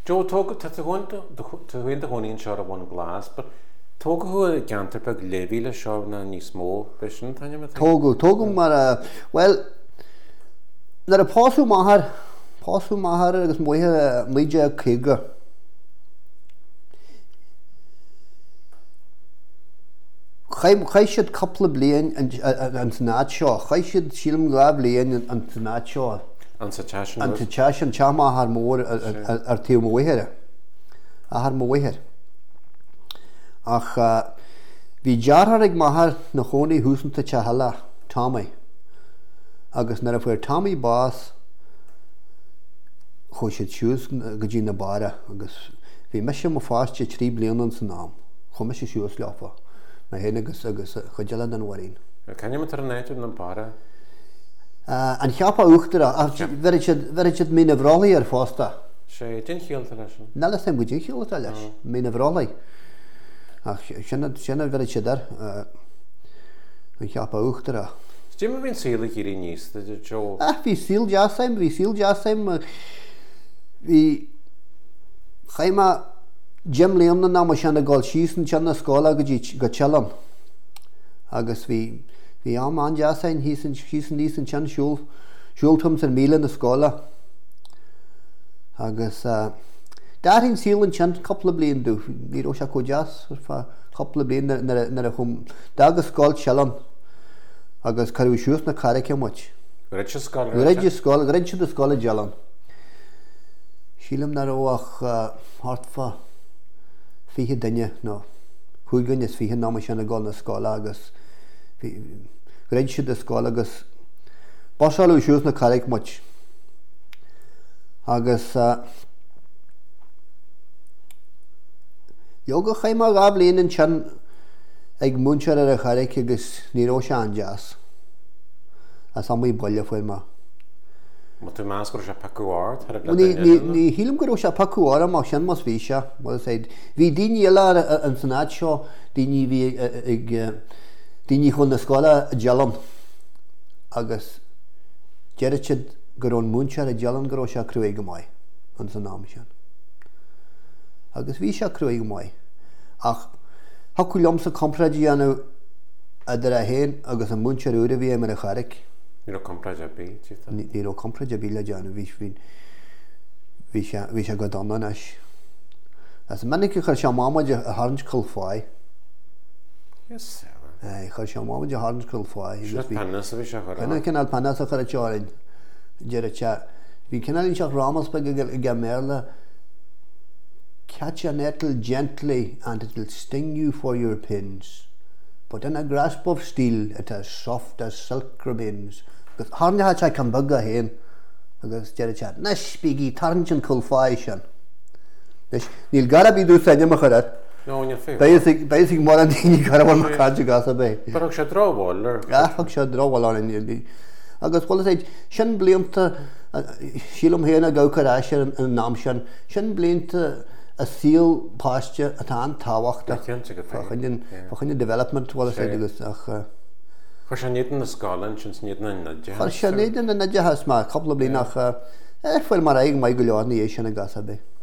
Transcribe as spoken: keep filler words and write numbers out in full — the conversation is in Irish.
Joe tóg tá chuin a chonín seo a bhain glas, but tóg chu gantarpa levíle seo na níos mó besin taine me. Tógu, tógu mar well nar a pású mahar, pású mahar agus muithe muide chéga. Chai siad coupla blian an tnáid seo, chai siad sílam gá blian an tnáid seo. An sa teasin? An sa teasin teama ar mór ar tíu móithere. A ar móither. Ach bhí dearthar ag mahar na chonaí húsanta tehala Tommy. Agus nar a fuair Tommy bás chu siad siús go dtí na bara agus bhí me sem mo fáiste trí blian an san nám. Chu me sé siús lefa. Na héna agus agus chuideile an warín. Caine me tar an éitir na bara? An cheappa uchtara, bherid siad mí na bhrálaí ar fásta. sé din chéalta leis? Nela sem go din chéalta leis, mí na bhrálaí. Ach sinna bherid siad ar an cheappa uchtara. Dí me bhín síla irí níos, Jo? Ah, bhí síl deasaim, bhí síl deasaim. Bhí chaima Jim Leon na mar sena gáil sísan sena scóla go telan. Agus bhí Bhí am an deasain hísan níos an tean siúl siúltum san míle na scóla. Agus dáthín síl an tean coppla blion dú. Ní ó se go deas coppla blion nar a chum dagus scáil telan. Agus carú siús na caraice muid. Réid se scóla? Réid scóla, réid se do scóla dealan. Sílam nar óach hartfa fiche duine nó chuigan is fiche ná mar sena gáil na scóla agus réid siad a scóla agus básáilú siús na caraic muid. Agus Joga chaimá gá blion an tean ag múnsear ar a caraic agus ní ró se an deas. As am í bolle fuil má. Má tú más gur se pacuáir? Ní hílam gur se pacuáir am sin mas bhí se. Bhí daoine eile an sannáid seo daoine bhí ag Díní chun na scóla a dealan agus deiread siad gur ón múnsear a dealan gur ó se cruaigh go maiid an san nám sin. Agus bhí se cruaigh go maiid. Ach hacu leom sa compradí anú a dar a héin agus an múnsear úra bhí mar a charaic. Ní ó compradí a bí? Ní ó compradí a bí le deanú bhí se go dánan eis. As minic chuir se mámaid a tharns colfáid. Yes, sir. Chuir se máid a tharns colfáid. Panas a bhí se chuir? Canna cinál panas a chuir a teáin. Deir te. Bhí cinál seach rámas pe go méle. Catch a nettle gently and it will sting you for your pins. But in a grasp of steel it is soft as silk remains. Agus tharne hat se can bug a héin. Agus deir te. Nes bígí tarns an colfáid sin. Níl gara bí dú saine a chuir. No, in your face. Basic, basic more than you got one macaja gas away. But I should draw wall. Ah, I should draw wall on in I guess what I say, shin blame to Shilum Hena go Karasha and Namshan, shin blame to a seal pasture at an Tawak. I can't take a fucking fucking development. What I say, this. For Shanitten the Scotland, since Nitten and Naja. For Shanitten and Naja has my couple of Linach. Eh, for my egg, my Guliani, Asian Gasabe.